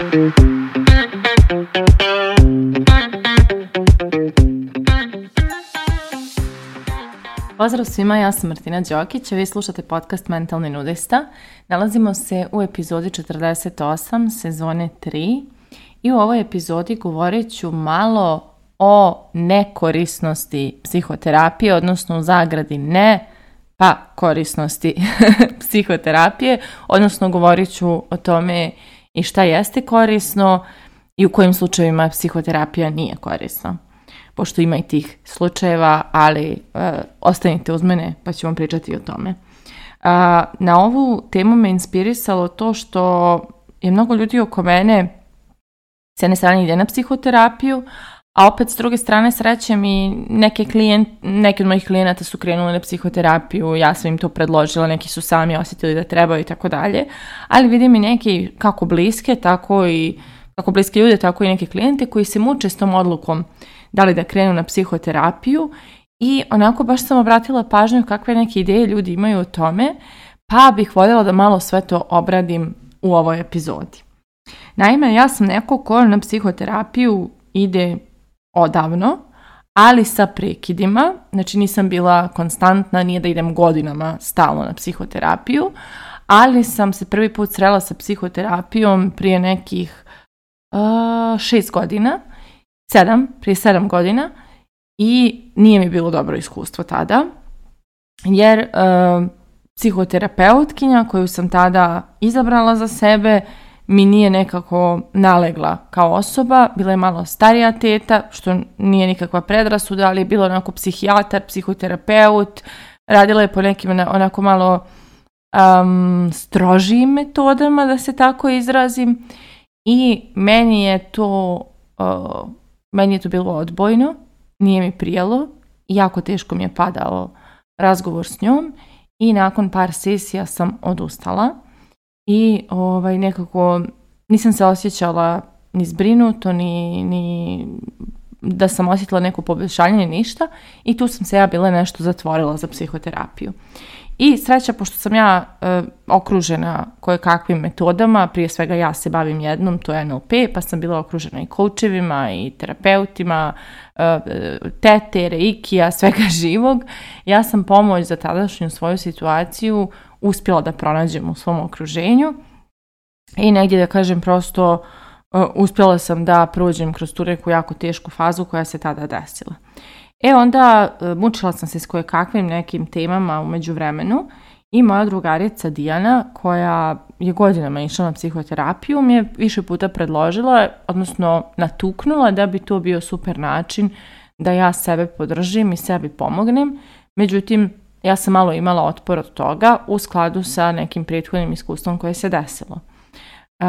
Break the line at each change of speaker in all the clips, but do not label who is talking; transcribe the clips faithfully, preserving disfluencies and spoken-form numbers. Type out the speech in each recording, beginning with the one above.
Pozdrav svima, ja sam Martina Đokić, a vi slušate podcast Mentalni nudista. Nalazimo se u epizodi četrdeset osam sezone tri i u ovoj epizodi govorit ću malo o nekorisnosti psihoterapije, odnosno u zagradi ne, pa korisnosti psihoterapije, odnosno govorit ću o tome i šta jeste korisno i u kojim slučajevima psihoterapija nije korisna. Pošto ima i tih slučajeva, ali uh, ostanite uz mene pa ću vam pričati o tome. Uh, na ovu temu me inspirisalo to što je mnogo ljudi oko mene s jedne strane ide na psihoterapiju, a opet s druge strane srećem i neke, klijent, neke od mojih klijenata su krenuli na psihoterapiju, ja sam im to predložila, neki su sami osjetili da trebaju i tako dalje, ali vidim i neki kako bliske, tako i kako bliske ljude, tako i neke klijente koji se muče s tom odlukom da li da krenu na psihoterapiju i onako baš sam obratila pažnju kakve neke ideje ljudi imaju o tome, pa bih voljela da malo sve to obradim u ovoj epizodi. Naime, ja sam neko ko na psihoterapiju ide odavno, ali sa prekidima, znači nisam bila konstantna, nije da idem godinama stalno na psihoterapiju, ali sam se prvi put srela sa psihoterapijom prije nekih uh, šest godina, sedam, prije sedam godina i nije mi bilo dobro iskustvo tada, jer uh, psihoterapeutkinja koju sam tada izabrala za sebe mi nije nekako nalegla kao osoba, bila je malo starija teta, što nije nikakva predrasuda, ali je bila onako psihijatar, psihoterapeut, radila je po nekim onako malo um, strožijim metodama, da se tako izrazim, i meni je to uh, meni je to bilo odbojno, nije mi prijalo, jako teško mi je padao razgovor s njom i nakon par sesija sam odustala. I ovaj, nekako nisam se osjećala ni zbrinuto, ni, ni da sam osjetila neko poboljšanje, ni ništa. I tu sam se ja bila nešto zatvorila za psihoterapiju. I sreća, pošto sam ja e, okružena koje kakvim metodama, prije svega ja se bavim jednom, to je N L P, pa sam bila okružena i koučevima, i terapeutima, e, tete, reikija, svega živog. Ja sam pomoć za tadašnju svoju situaciju uspjela da pronađem u svom okruženju i negdje da kažem prosto uh, uspjela sam da prođem kroz tu neku jako tešku fazu koja se tada desila. E onda uh, mučila sam se s koje kakvim nekim temama u međuvremenu i moja drugarica Dijana, koja je godinama išla na psihoterapiju, mi je više puta predložila, odnosno natuknula da bi to bio super način da ja sebe podržim i sebi pomognem. Međutim, ja sam malo imala otpor od toga u skladu sa nekim prethodnim iskustvom koje se desilo. E,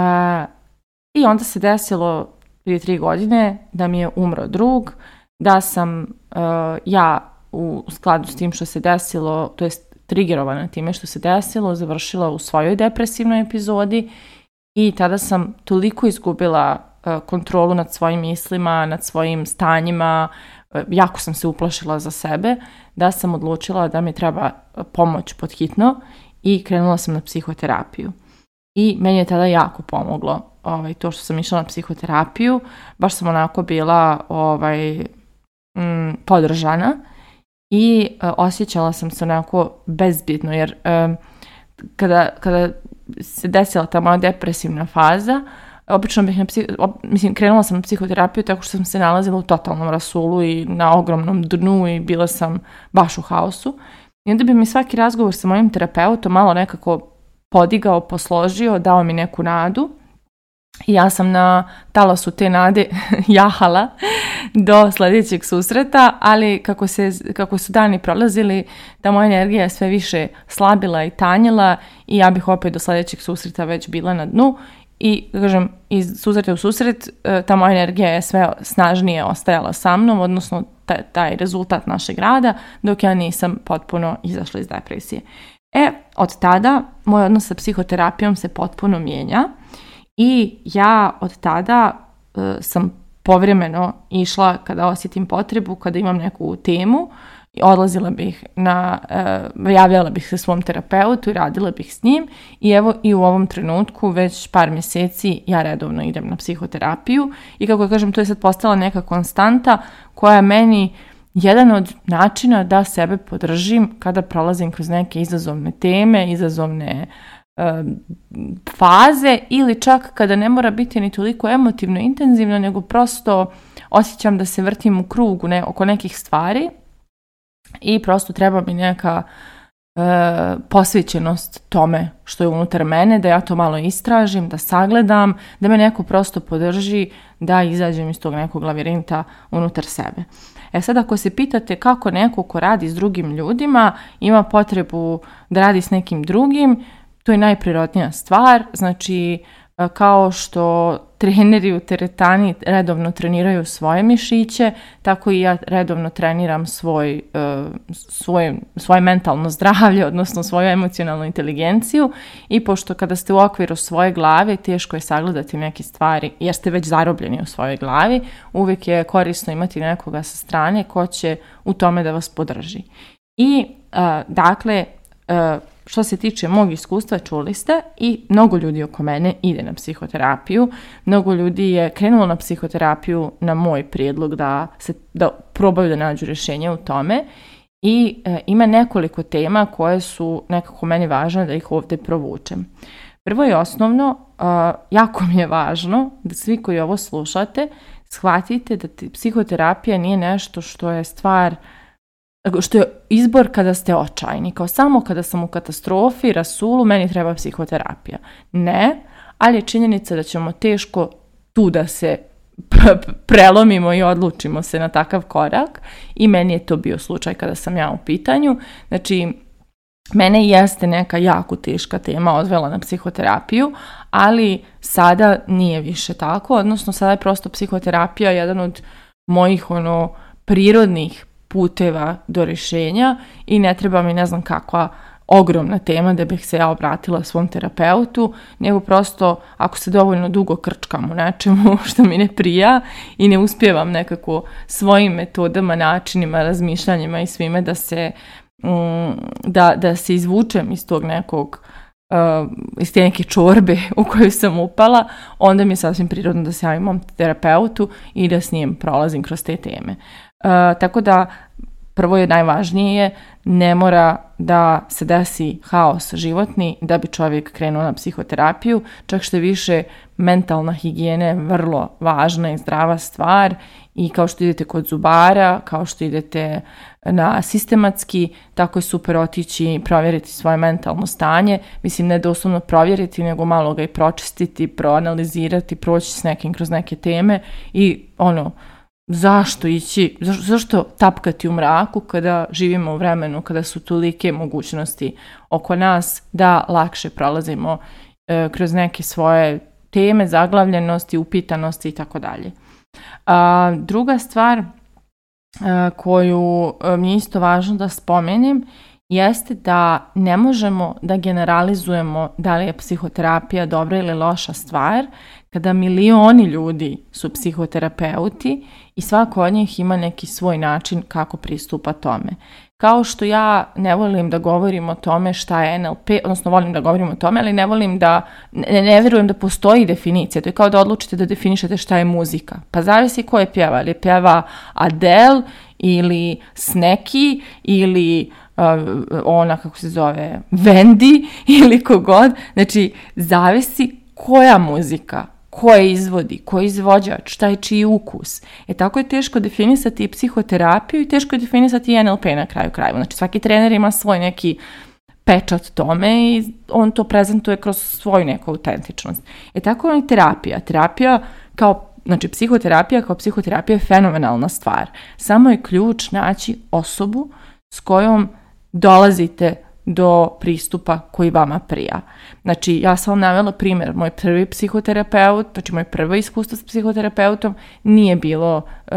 I onda se desilo prije tri godine da mi je umro drug, da sam e, ja u skladu s tim što se desilo, to jest trigerovana time što se desilo, završila u svojoj depresivnoj epizodi i tada sam toliko izgubila e, kontrolu nad svojim mislima, nad svojim stanjima, jako sam se uplašila za sebe, da sam odlučila da mi treba pomoć pod hitno i krenula sam na psihoterapiju. I meni je tada jako pomoglo ovaj, to što sam išla na psihoterapiju, baš sam onako bila ovaj, mm, podržana i uh, osjećala sam se onako bezbitno, jer um, kada, kada se desila ta moja depresivna faza, obično bih na psih, mislim, krenula sam na psihoterapiju tako što sam se nalazila u totalnom rasulu i na ogromnom dnu i bila sam baš u haosu. I onda bi mi svaki razgovor sa mojim terapeutom malo nekako podigao, posložio, dao mi neku nadu. I ja sam na talasu te nade jahala do sljedećeg susreta, ali kako, se, kako su dani prolazili, ta moja energija je sve više slabila i tanjila i ja bih opet do sljedećeg susreta već bila na dnu. I, kažem, iz susreta u susret, ta moja energija je sve snažnije ostajala sa mnom, odnosno taj, taj rezultat našeg rada, dok ja nisam potpuno izašla iz depresije. E, od tada moj odnos sa psihoterapijom se potpuno mijenja i ja od tada uh, sam povremeno išla kada osjetim potrebu, kada imam neku temu, odlazila bih na, uh, javljala bih se svom terapeutu i radila bih s njim i evo i u ovom trenutku već par mjeseci ja redovno idem na psihoterapiju i kako kažem, to je sad postala neka konstanta koja je meni jedan od načina da sebe podržim kada prolazim kroz neke izazovne teme, izazovne uh, faze ili čak kada ne mora biti ni toliko emotivno intenzivno, nego prosto osjećam da se vrtim u krugu ne, oko nekih stvari i prosto treba mi neka uh, posvećenost tome što je unutar mene, da ja to malo istražim, da sagledam, da me neko prosto podrži da izađem iz tog nekog lavirinta unutar sebe. E sad, ako se pitate kako neko ko radi s drugim ljudima ima potrebu da radi s nekim drugim, to je najprirodnija stvar. Znači, kao što treneri u teretani redovno treniraju svoje mišiće, tako i ja redovno treniram svoj, svoje, svoje mentalno zdravlje, odnosno svoju emocionalnu inteligenciju i pošto kada ste u okviru svoje glave teško je sagledati neke stvari jer ste već zarobljeni u svojoj glavi, uvijek je korisno imati nekoga sa strane ko će u tome da vas podrži. I dakle, što se tiče mog iskustva, čuli ste, i mnogo ljudi oko mene ide na psihoterapiju. Mnogo ljudi je krenulo na psihoterapiju na moj prijedlog da, se, da probaju da nađu rješenje u tome. I e, ima nekoliko tema koje su nekako meni važne da ih ovdje provučem. Prvo i osnovno, a, jako mi je važno da svi koji ovo slušate shvatite da psihoterapija nije nešto što je stvar što je izbor kada ste očajni, kao samo kada sam u katastrofi, rasulu, meni treba psihoterapija. Ne, ali je činjenica da ćemo teško tu da se prelomimo i odlučimo se na takav korak i meni je to bio slučaj kada sam ja u pitanju. Znači, mene jeste neka jako teška tema odvela na psihoterapiju, ali sada nije više tako, odnosno sada je prosto psihoterapija jedan od mojih ono prirodnih puteva do rješenja i ne treba mi ne znam kakva ogromna tema da bih se ja obratila svom terapeutu, nego prosto ako se dovoljno dugo krčkam u nečemu što mi ne prija i ne uspijevam nekako svojim metodama, načinima, razmišljanjima i svime da se, da, da se izvučem iz tog nekog Uh, iz te neke čorbe u koju sam upala, onda mi je sasvim prirodno da se javim mom terapeutu i da s njim prolazim kroz te teme. Uh, tako da prvo je najvažnije, ne mora da se desi haos životni da bi čovjek krenuo na psihoterapiju, čak što je više mentalna higijena je vrlo važna i zdrava stvar i kao što idete kod zubara, kao što idete na sistematski, tako je super otići i provjeriti svoje mentalno stanje. Mislim, ne doslovno provjeriti, nego malo ga i pročistiti, proanalizirati, proći s nekim kroz neke teme i ono, zašto ići, zašto, zašto tapkati u mraku kada živimo u vremenu, kada su tolike mogućnosti oko nas da lakše prolazimo e, kroz neke svoje teme, zaglavljenosti, upitanosti i tako dalje. Druga stvar a, koju a, mi je isto važno da spomenem jeste da ne možemo da generalizujemo da li je psihoterapija dobra ili loša stvar kada milioni ljudi su psihoterapeuti i svako od njih ima neki svoj način kako pristupa tome. Kao što ja ne volim da govorim o tome šta je N L P, odnosno volim da govorim o tome, ali ne volim da, ne, ne vjerujem da postoji definicija. To je kao da odlučite da definišete šta je muzika. Pa zavisi ko je pjeva, ali pjeva Adele ili Sneki ili uh, ona kako se zove Wendy ili kogod. Znači, zavisi koja muzika, ko je izvodi, ko je izvođač, šta je čiji ukus. E tako je teško definisati i psihoterapiju i teško je definisati i N L P na kraju krajeva. Znači svaki trener ima svoj neki pečat tome i on to prezentuje kroz svoju neku autentičnost. E tako je i terapija. Terapija kao, znači psihoterapija kao psihoterapija je fenomenalna stvar. Samo je ključ naći osobu s kojom dolazite do pristupa koji vama prija. Znači, ja sam vam navela primjer, moj prvi psihoterapeut, znači moj prvo iskustvo s psihoterapeutom nije bilo uh,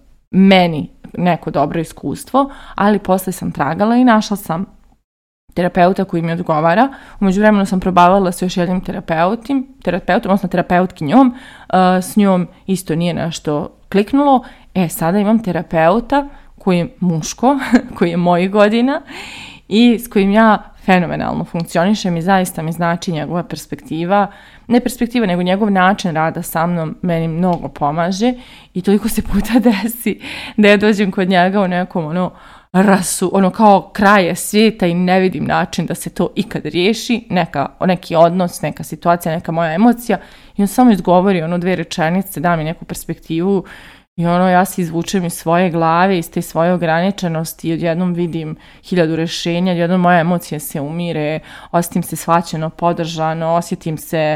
meni neko dobro iskustvo, ali posle sam tragala i našla sam terapeuta koji mi odgovara. U međuvremenu sam probavala sa još jednim terapeutim, terapeutom, odnosno terapeutkinjom, uh, s njom isto nije nešto kliknulo. E, sada imam terapeuta koji je muško, koji je mojih godina i s kojim ja fenomenalno funkcionišem i zaista mi znači njegova perspektiva, ne perspektiva, nego njegov način rada sa mnom meni mnogo pomaže i toliko se puta desi da ja dođem kod njega u nekom ono rasu, ono kao kraje svijeta i ne vidim način da se to ikad riješi, neka, neki odnos, neka situacija, neka moja emocija i on samo izgovori ono dvije rečenice, da mi neku perspektivu i ono ja se izvučem iz svoje glave, iz te svoje ograničenosti i odjednom vidim hiljadu rješenja, odjednom moja emocija se umire, osjetim se shvaćeno, podržano, osjetim se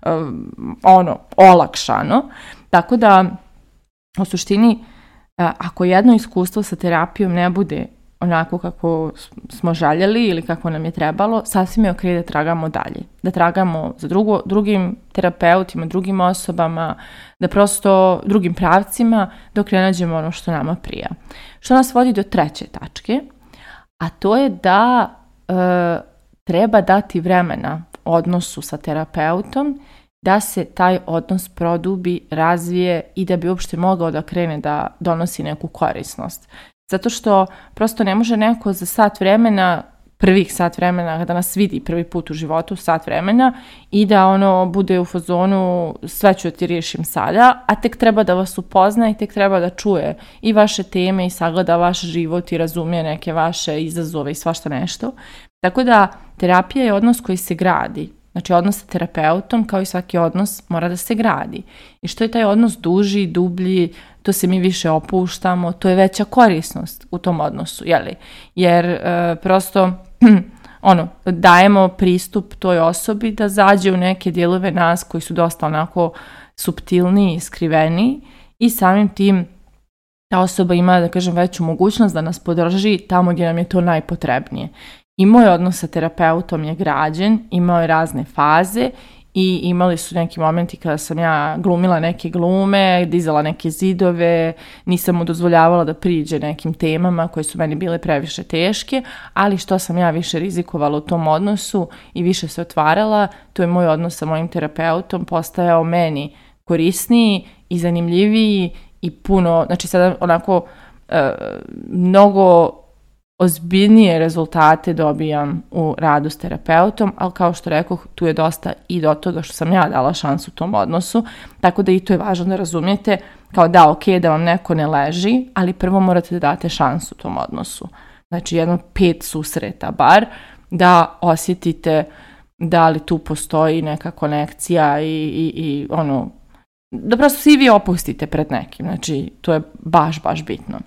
um, ono, olakšano. Tako da, u suštini, ako jedno iskustvo sa terapijom ne bude onako kako smo željeli ili kako nam je trebalo, sasvim je ok da tragamo dalje. Da tragamo za drugo, drugim terapeutima, drugim osobama, da prosto drugim pravcima dok ne nađemo ono što nama prija. Što nas vodi do treće tačke, a to je da e, treba dati vremena odnosu sa terapeutom da se taj odnos produbi, razvije i da bi uopšte mogao da krene da donosi neku korisnost. Zato što prosto ne može neko za sat vremena, prvih sat vremena, kada nas vidi prvi put u životu, sat vremena, i da ono bude u fazonu sve ću ti riješim sada, a tek treba da vas upozna i tek treba da čuje i vaše teme i sagleda vaš život i razumije neke vaše izazove i svašta nešto. Tako da terapija je odnos koji se gradi. Znači odnos sa terapeutom, kao i svaki odnos, mora da se gradi. I što je taj odnos duži, dublji, to se mi više opuštamo, to je veća korisnost u tom odnosu, jeli? Jer e, prosto ono, dajemo pristup toj osobi da zađe u neke dijelove nas koji su dosta onako suptilniji, skriveniji i samim tim ta osoba ima, da kažem, veću mogućnost da nas podrži tamo gdje nam je to najpotrebnije. I moj odnos sa terapeutom je građen, imao je razne faze i imali su neki momenti kada sam ja glumila neke glume, dizala neke zidove, nisam mu dozvoljavala da priđe nekim temama koje su meni bile previše teške, ali što sam ja više rizikovala u tom odnosu i više se otvarala, to je moj odnos sa mojim terapeutom postajao meni korisniji i zanimljiviji i puno, znači sada onako e, mnogo ozbiljnije rezultate dobijam u radu s terapeutom, ali kao što rekoh, tu je dosta i do toga što sam ja dala šansu tom odnosu, tako da i to je važno da razumijete, kao da, ok, da vam neko ne leži, ali prvo morate da date šansu tom odnosu. Znači jedno pet susreta bar, da osjetite da li tu postoji neka konekcija i, i, i ono, da prosto svi vi opustite pred nekim, znači to je baš, baš bitno.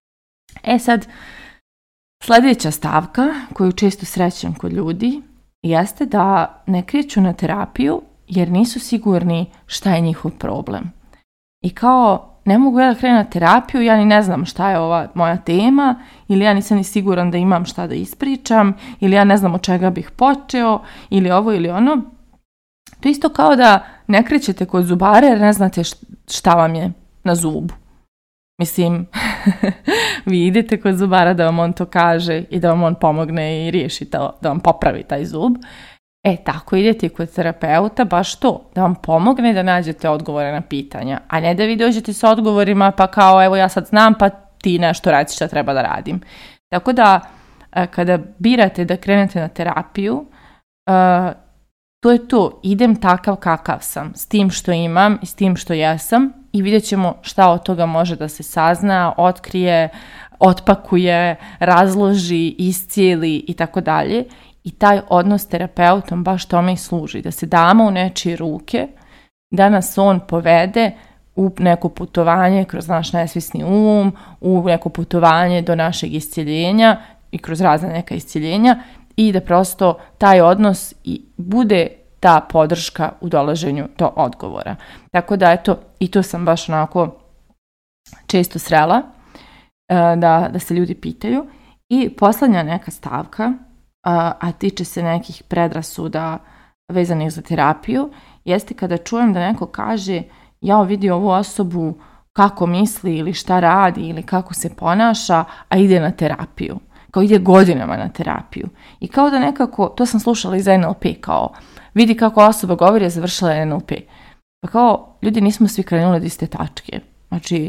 E sad, sljedeća stavka koju često srećem kod ljudi jeste da ne kreću na terapiju jer nisu sigurni šta je njihov problem. I kao, ne mogu ja da krenem na terapiju, ja ni ne znam šta je ova moja tema, ili ja nisam ni siguran da imam šta da ispričam, ili ja ne znam od čega bih počeo, ili ovo ili ono. To je isto kao da ne krećete kod zubara jer ne znate šta vam je na zubu. Mislim, vi idete kod zubara da vam on to kaže i da vam on pomogne i riješi to, da vam popravi taj zub. E, tako idete kod terapeuta, baš to, da vam pomogne da nađete odgovore na pitanja, a ne da vi dođete sa odgovorima pa kao evo ja sad znam pa ti nešto reci šta treba da radim. Tako da, kada birate da krenete na terapiju, to je to, idem takav kakav sam, s tim što imam i s tim što jesam i vidjet ćemo šta od toga može da se sazna, otkrije, otpakuje, razloži, iscijeli i tako dalje. I taj odnos s terapeutom baš tome i služi, da se damo u nečije ruke, da nas on povede u neko putovanje kroz naš nesvjesni um, u neko putovanje do našeg iscjeljenja i kroz razne neka iscjeljenja i da prosto taj odnos i bude ta podrška u dolaženju do odgovora. Tako da eto, i to sam baš onako često srela da, da se ljudi pitaju. I posljednja neka stavka, a, a tiče se nekih predrasuda vezanih za terapiju, jeste kada čujem da neko kaže ja vidi ovu osobu kako misli ili šta radi ili kako se ponaša, a ide na terapiju. Kao ide godinama na terapiju. I kao da nekako, to sam slušala iz en el pe, kao vidi kako osoba govori je završila en el pe. Pa kao, ljudi nismo svi krenuli od iste tačke. Znači,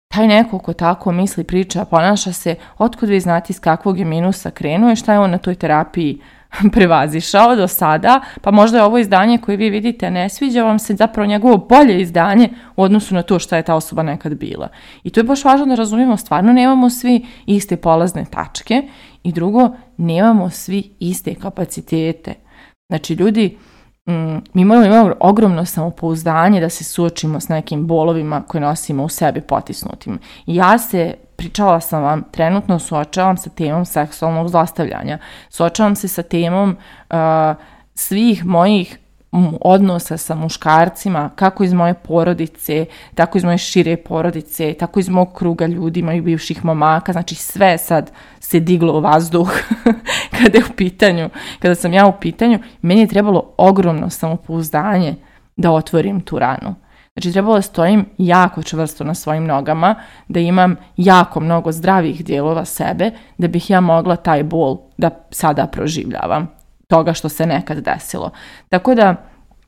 taj neko ko tako misli, priča, ponaša se, otkud vi znate iz kakvog je minusa krenuo i šta je on na toj terapiji prevazišao do sada, pa možda je ovo izdanje koje vi vidite ne sviđa vam se, zapravo njegovo bolje izdanje u odnosu na to šta je ta osoba nekad bila. I to je baš važno da razumijemo, stvarno nemamo svi iste polazne tačke i drugo, nemamo svi iste kapacitete. Znači ljudi, mm, mi moramo imati ogromno samopouzdanje da se suočimo s nekim bolovima koje nosimo u sebi potisnutim. I ja se pričala sam vam, trenutno suočavam sa temom seksualnog zlostavljanja. Suočavam se sa temom uh, svih mojih odnosa sa muškarcima, kako iz moje porodice, tako iz moje šire porodice, tako iz mog kruga ljudi, mojih bivših momaka. Znači sve sad se diglo u vazduh kada je u pitanju, kada sam ja u pitanju. Meni je trebalo ogromno samopouzdanje da otvorim tu ranu. Znači, trebalo da stojim jako čvrsto na svojim nogama, da imam jako mnogo zdravih dijelova sebe, da bih ja mogla taj bol da sada proživljavam, toga što se nekad desilo. Tako da,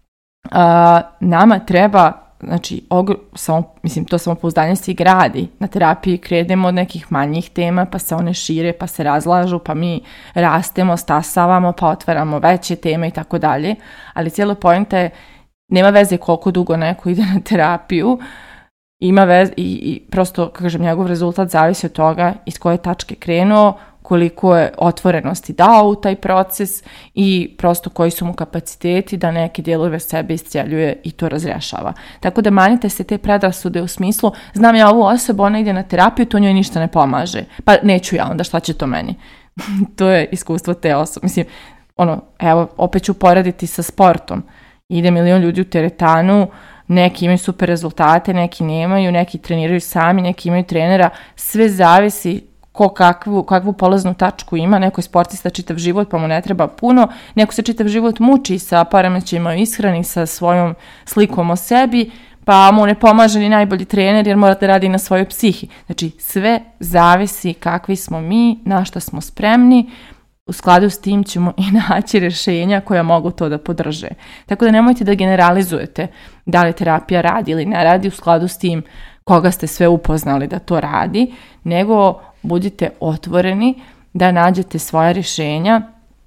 a, nama treba, znači, ogr- samo, mislim, to samopouzdanje se i gradi. Na terapiji krenemo od nekih manjih tema, pa se one šire, pa se razlažu, pa mi rastemo, stasavamo, pa otvaramo veće teme i tako dalje. Ali cijela poenta je, nema veze koliko dugo neko ide na terapiju, ima veze i, i prosto, kako kažem, njegov rezultat zavisi od toga iz koje tačke krenuo, koliko je otvorenosti dao u taj proces i prosto koji su mu kapaciteti da neke dijelove sebe iscijeljuje i to razrješava. Tako da manite se te predrasude u smislu, znam ja ovu osobu, ona ide na terapiju, to njoj ništa ne pomaže. Pa neću ja onda, šta će to meni? To je iskustvo te osobe. Mislim, ono, evo, opet ću porediti sa sportom. Ide milion ljudi u teretanu, neki imaju super rezultate, neki nemaju, neki treniraju sami, neki imaju trenera, sve zavisi ko kakvu, kakvu polaznu tačku ima. Neko je sportista čitav život pa mu ne treba puno, neko se čitav život muči sa poremećajima u ishrani, sa svojom slikom o sebi, pa mu ne pomaže ni najbolji trener jer mora da radi na svojoj psihi. Znači sve zavisi kakvi smo mi, na šta smo spremni. U skladu s tim ćemo i naći rješenja koja mogu to da podrže. Tako da nemojte da generalizujete da li terapija radi ili ne radi u skladu s tim koga ste sve upoznali da to radi, nego budite otvoreni da nađete svoja rješenja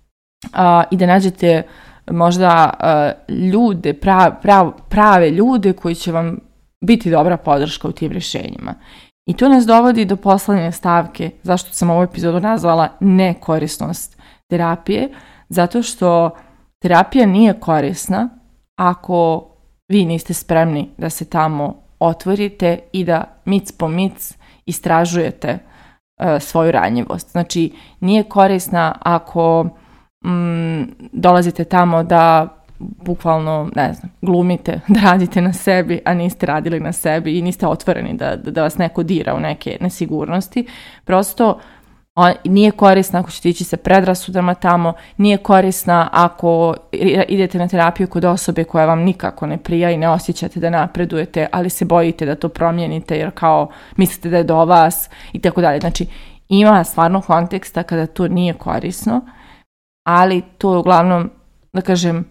a, i da nađete možda a, ljude, prav, prav, prave ljude koji će vam biti dobra podrška u tim rješenjima. I to nas dovodi do poslednje stavke, zašto sam ovu epizodu nazvala nekorisnost terapije, zato što terapija nije korisna ako vi niste spremni da se tamo otvorite i da mic po mic istražujete uh, svoju ranjivost. Znači, nije korisna ako mm, dolazite tamo da bukvalno, ne znam, glumite, da radite na sebi, a niste radili na sebi i niste otvoreni da, da, da vas neko dira u neke nesigurnosti. Prosto on, nije korisna ako ćete ići sa predrasudama tamo, nije korisna ako idete na terapiju kod osobe koja vam nikako ne prija i ne osjećate da napredujete, ali se bojite da to promijenite jer kao mislite da je do vas i tako dalje. Znači, ima stvarno konteksta kada to nije korisno, ali to je uglavnom, da kažem,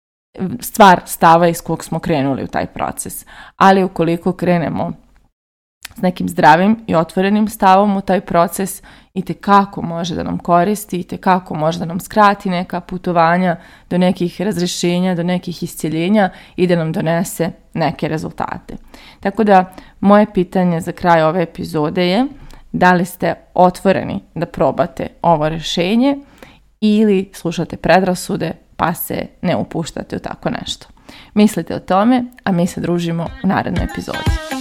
stvar stava iz kog smo krenuli u taj proces. Ali ukoliko krenemo s nekim zdravim i otvorenim stavom u taj proces, itekako može da nam koristi, itekako može da nam skrati neka putovanja do nekih razrješenja, do nekih iscjeljenja i da nam donese neke rezultate. Tako da, moje pitanje za kraj ove epizode je da li ste otvoreni da probate ovo rješenje ili slušate predrasude pa se ne upuštate u tako nešto. Mislite o tome, a mi se družimo u narednoj epizodi.